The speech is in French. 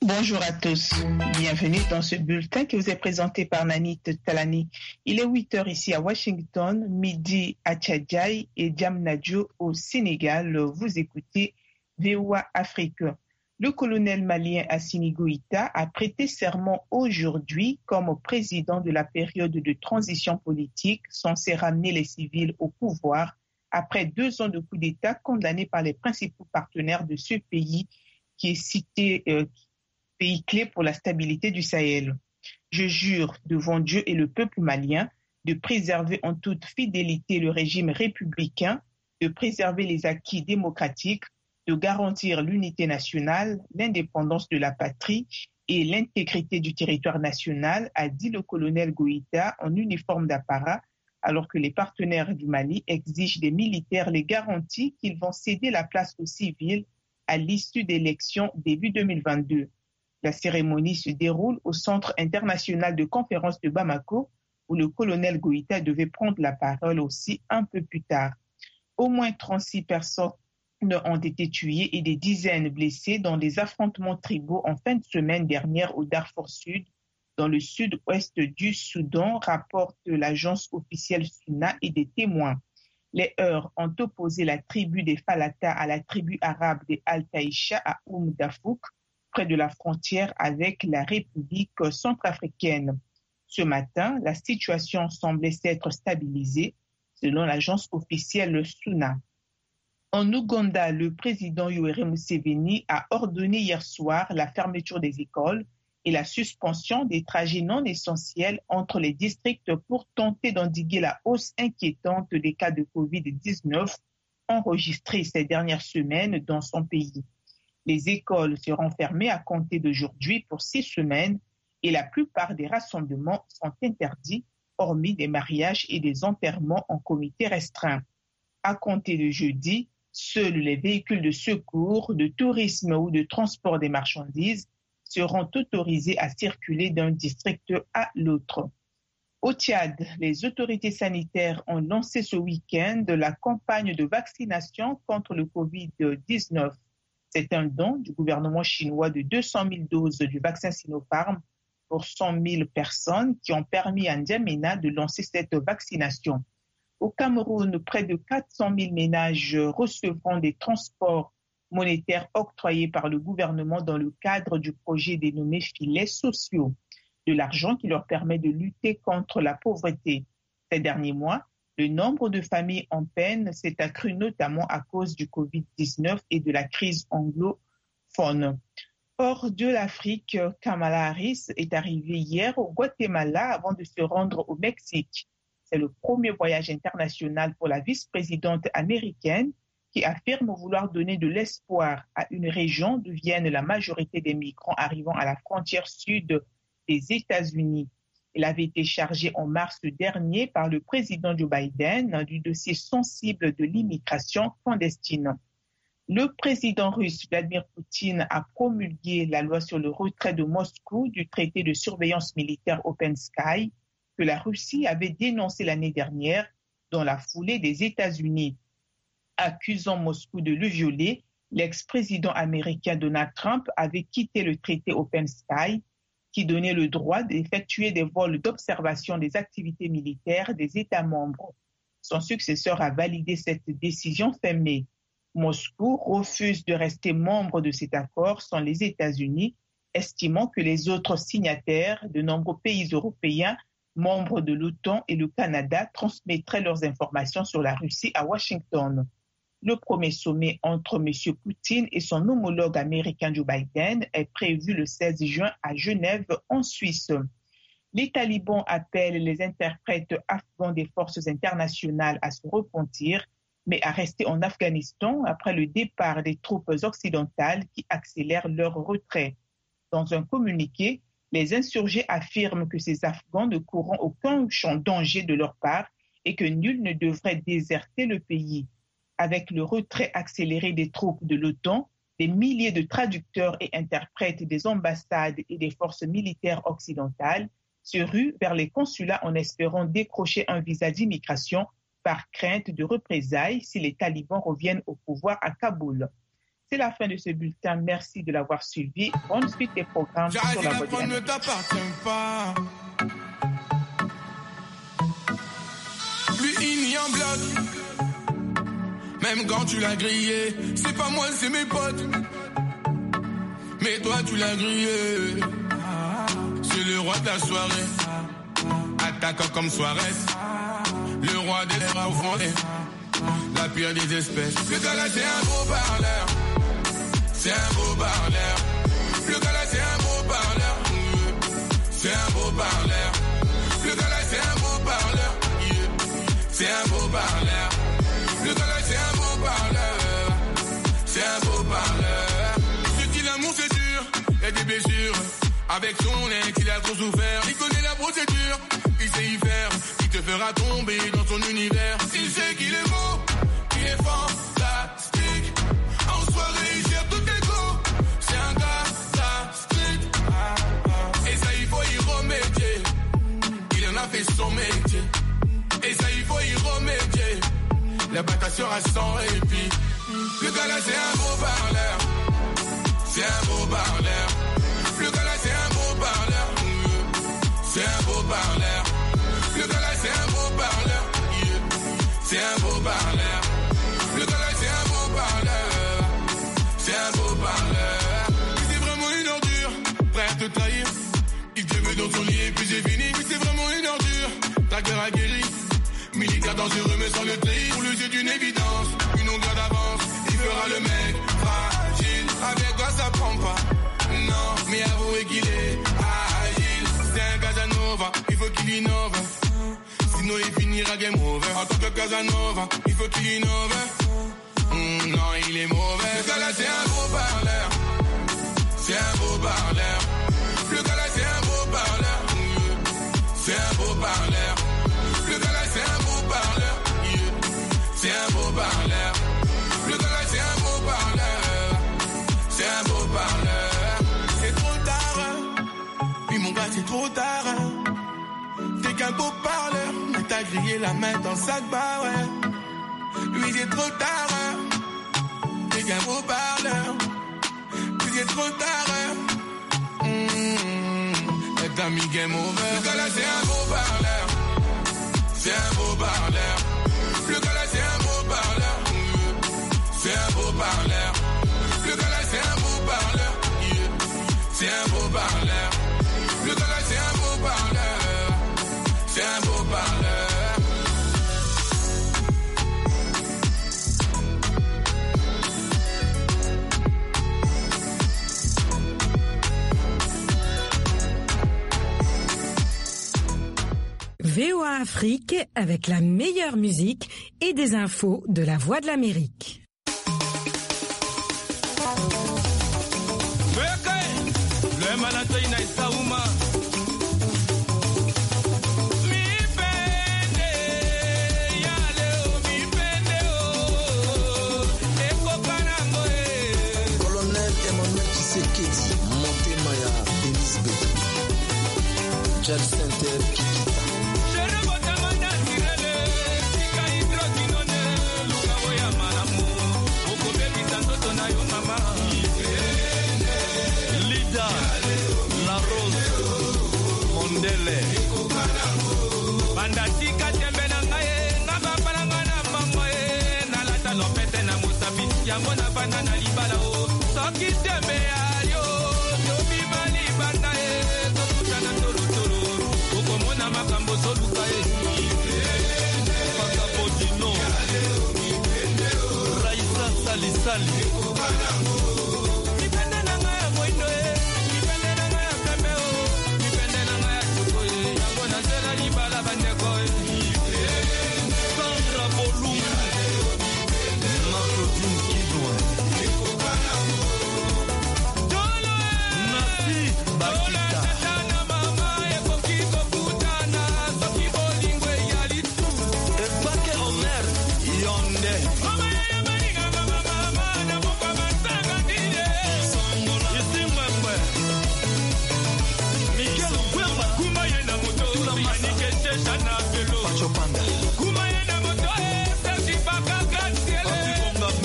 Bonjour à tous, bienvenue dans ce bulletin qui vous est présenté par Nanit Talani. Il est 8 heures ici à Washington, midi à Tchadjaï et Diamniadio au Sénégal. Vous écoutez VOA Afrique. Le colonel malien Assimi Goïta a prêté serment aujourd'hui comme président de la période de transition politique censée ramener les civils au pouvoir après 2 ans de coup d'État condamnés par les principaux partenaires de ce pays qui est cité pays clé pour la stabilité du Sahel. Je jure devant Dieu et le peuple malien de préserver en toute fidélité le régime républicain, de préserver les acquis démocratiques, de garantir l'unité nationale, l'indépendance de la patrie et l'intégrité du territoire national, a dit le colonel Goïta en uniforme d'apparat, alors que les partenaires du Mali exigent des militaires les garanties qu'ils vont céder la place aux civils à l'issue d'élections début 2022. La cérémonie se déroule au Centre international de conférence de Bamako, où le colonel Goïta devait prendre la parole aussi un peu plus tard. Au moins 36 personnes ont été tuées et des dizaines blessées dans des affrontements tribaux en fin de semaine dernière au Darfour Sud, dans le sud-ouest du Soudan, rapporte l'agence officielle SUNA et des témoins. Les heurts ont opposé la tribu des Falata à la tribu arabe des Al-Taïcha à Dafouk, près de la frontière avec la République centrafricaine. Ce matin, la situation semblait s'être stabilisée, selon l'agence officielle SUNA. En Ouganda, le président Yoweri Museveni a ordonné hier soir la fermeture des écoles et la suspension des trajets non essentiels entre les districts pour tenter d'endiguer la hausse inquiétante des cas de Covid-19 enregistrés ces dernières semaines dans son pays. Les écoles seront fermées à compter d'aujourd'hui pour 6 semaines et la plupart des rassemblements sont interdits, hormis des mariages et des enterrements en comité restreint. À compter de jeudi, seuls les véhicules de secours, de tourisme ou de transport des marchandises seront autorisés à circuler d'un district à l'autre. Au Tchad, les autorités sanitaires ont lancé ce week-end la campagne de vaccination contre le Covid-19. C'est un don du gouvernement chinois de 200 000 doses du vaccin Sinopharm pour 100 000 personnes qui ont permis à N'Djamena de lancer cette vaccination. Au Cameroun, près de 400 000 ménages recevront des transports monétaires octroyés par le gouvernement dans le cadre du projet dénommé Filets sociaux, de l'argent qui leur permet de lutter contre la pauvreté. Ces derniers mois, le nombre de familles en peine s'est accru notamment à cause du Covid-19 et de la crise anglophone. Hors de l'Afrique, Kamala Harris est arrivée hier au Guatemala avant de se rendre au Mexique. C'est le premier voyage international pour la vice-présidente américaine qui affirme vouloir donner de l'espoir à une région d'où viennent la majorité des migrants arrivant à la frontière sud des États-Unis. Il avait été chargé en mars dernier par le président Joe Biden du dossier sensible de l'immigration clandestine. Le président russe Vladimir Poutine a promulgué la loi sur le retrait de Moscou du traité de surveillance militaire Open Sky que la Russie avait dénoncé l'année dernière dans la foulée des États-Unis. Accusant Moscou de le violer, l'ex-président américain Donald Trump avait quitté le traité Open Sky qui donnait le droit d'effectuer des vols d'observation des activités militaires des États membres. Son successeur a validé cette décision fin mai. Moscou refuse de rester membre de cet accord sans les États-Unis, estimant que les autres signataires, de nombreux pays européens, membres de l'OTAN et le Canada, transmettraient leurs informations sur la Russie à Washington. Le premier sommet entre M. Poutine et son homologue américain Joe Biden est prévu le 16 juin à Genève, en Suisse. Les talibans appellent les interprètes afghans des forces internationales à se repentir, mais à rester en Afghanistan après le départ des troupes occidentales qui accélèrent leur retrait. Dans un communiqué, les insurgés affirment que ces Afghans ne courront aucun danger de leur part et que nul ne devrait déserter le pays. Avec le retrait accéléré des troupes de l'OTAN, des milliers de traducteurs et interprètes des ambassades et des forces militaires occidentales se ruent vers les consulats en espérant décrocher un visa d'immigration par crainte de représailles si les talibans reviennent au pouvoir à Kaboul. C'est la fin de ce bulletin. Merci de l'avoir suivi. Bonne suite des programmes sur la Voix de l'Amérique. Ne t'appartient pas. Lui, il n'y en bloc. Même quand tu l'as grillé, c'est pas moi, c'est mes potes. Mais toi, tu l'as grillé. C'est le roi de la soirée. Attaquant comme Suarez. Le roi des rats offrandés. La pire des espèces. Le gars là, c'est un beau parleur. C'est un beau parleur. Le gars là, c'est un beau parleur. C'est un beau parleur. Le gars là, c'est un beau parleur. C'est un beau parleur. Le gars là, c'est un beau parleur. C'est un beau parleur. Ce qu'il l'amour, c'est sûr. Y'a des blessures. Avec son ex, il a trop souffert. Il connaît la procédure. Il sait y faire. Il te fera tomber dans son univers. Il sait qu'il est beau. Il est fantastique. En soirée, il gère tout tes go. C'est un gars, la street. Et ça, il faut y remédier. Il en a fait son métier. Et ça, il faut y remédier. La bataille sera sans répit. Le gars là, c'est un beau parleur. C'est un beau parleur. Le gars là, c'est un beau parleur. C'est un beau parleur. Le gars là, c'est un beau parleur. C'est un beau parleur. Le gars là, c'est un beau parleur. C'est un beau parleur. C'est vraiment une ordure. Prêt à te trahir. Il te met dans son lit et puis c'est fini. Oui, c'est vraiment une ordure. Ta gueule a guéri. Militaire dangereux mais sans le trahir. Pour le jeu d'une évidence. Une longueur d'avance. Il fera le mec fragile. Avec toi ça prend pas. Non, mais avouez qu'il est agile. C'est un Casanova, il faut qu'il innove. Sinon il finira game over. En tant que Casanova, il faut qu'il innove. Non, il est mauvais. Le gars là c'est un beau parleur. C'est un beau parleur. Le gars là c'est un beau parleur. C'est un beau parleur. Le gars là c'est un beau parleur. C'est un beau parleur. Le gars là c'est un beau parleur. C'est un beau parleur. C'est trop tard. Puis mon gars c'est trop tard. T'es qu'un beau parleur. Mais t'as grillé la main dans le sac bar, ouais. Lui c'est trop tard. T'es qu'un beau parleur. Puis c'est trop tard. T'as mis game over. Le gars là c'est un beau parleur. C'est un beau parleur. Le gars là c'est un beau parleur. C'est un beau parleur. Le gars là c'est un beau parleur. C'est un beau parleur. Le gars là c'est un beau parleur. C'est un beau parleur. VOA Afrique avec la meilleure musique et des infos de la Voix de l'Amérique. Colonel Emmanuel Tshisekedi, Montemaya, Elisabeth, Jal Center, Lida, La Rose, Mondele, Bandatika tembe na ngaye, na bapala ngana mamaye, na lata lopete na musabi, yango na banda na libala o, soki tembe ayo, yobi mali banda e, tokuta na toro toro, okomona makambo soluka e, Pakapodino, Raisa Sali Sali,